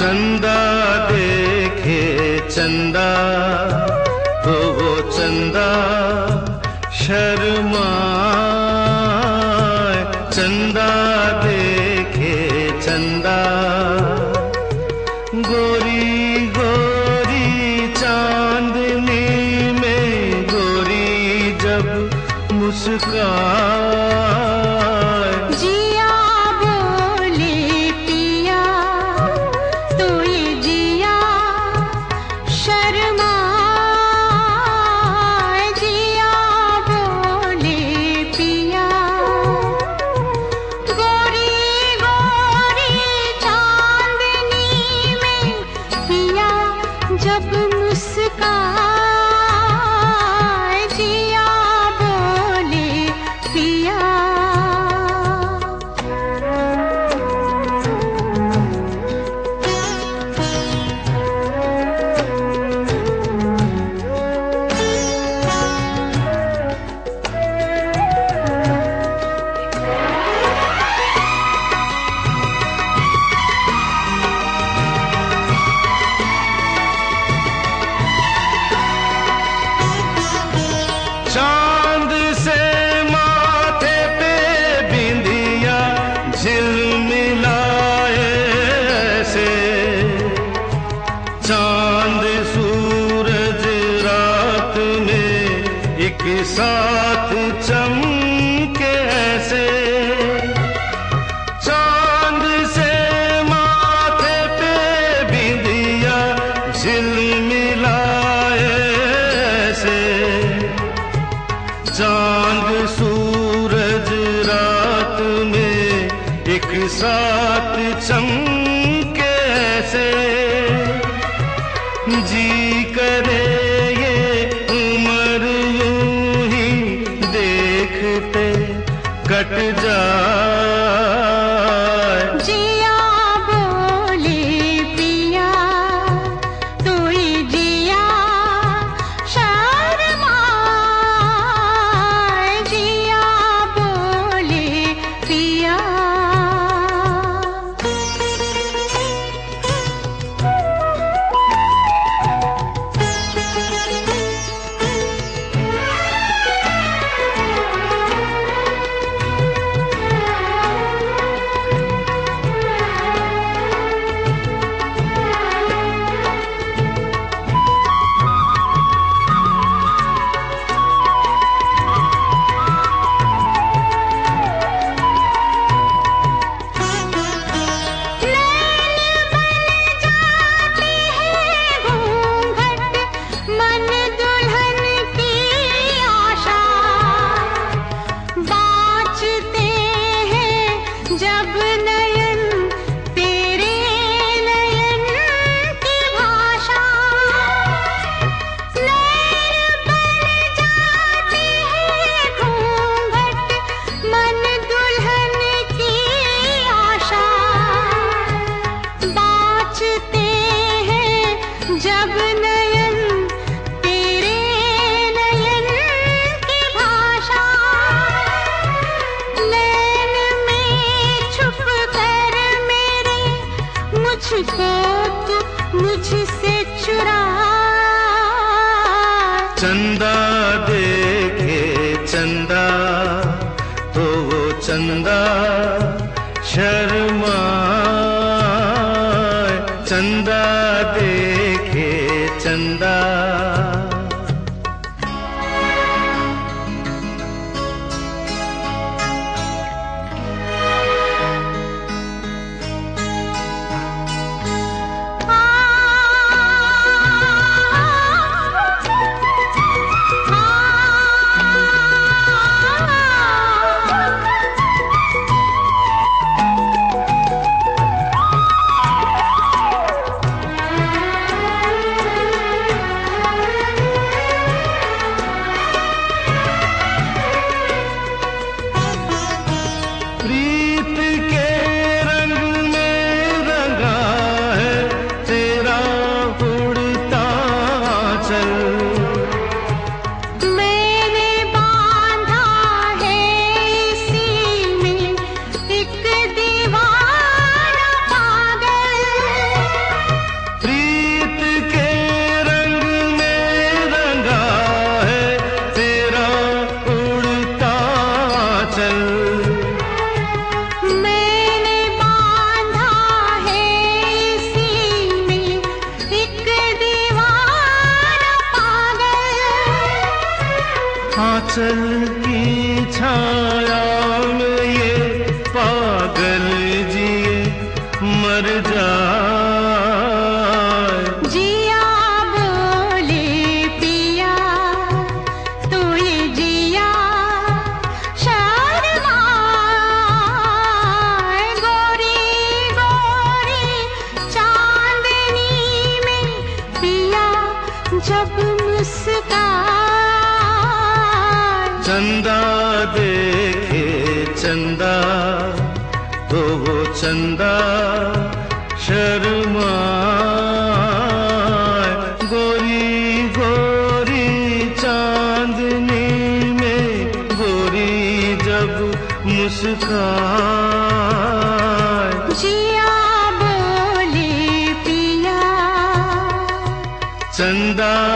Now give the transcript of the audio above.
चंदा देखे चंदा तो वो चंदा शर्माए। चंदा देखे चंदा गोरी गोरी चांदनी में गोरी जब मुस्काए। जिया बोले पिया तो ये जिया शर्माए। जिया बोले पिया गोरी गोरी चांदनी में पिया जब मुस्काए। जिया बोले पिया। चांद से माथे पे बिंदिया झिलमिलाए ऐसे। चांद सूरज रात में एक साथ चमके ऐसे। चांद से माथे पे बिंदिया झिलमिलाए ऐसे। चांद सूरज रात में एक साथ चमके ऐसे। जी करे ये उम्र यूं ही देखते कट जाए। जिया बोले पिया तो ये जिया शर्माए। जिया बोले पिया। मन दुल्हन की आशा बाँचते हैं जब नयन तेरे नयन की भाषा। नैन बन जाते हैं घूंघट मन दुल्हन की आशा बाँचते हैं जब नयन तेरे नयन की भाषा। नैन में छुप कर मेरे मुझको तू मुझसे चुरा। चंदा देखे चंदा तो वो चंदा शर्माए। चंदा देखे चंदा। आंचल की छाया में ये पागल जिए मर जाए। जिया बोले पिया तो ये जिया शर्माए। गोरी गोरी चांदनी में पिया जब मुस्काए। चंदा देखे चंदा तो वो चंदा शर्माए। गोरी गोरी चांदनी में गोरी जब मुस्काए। जिया बोले पिया चंदा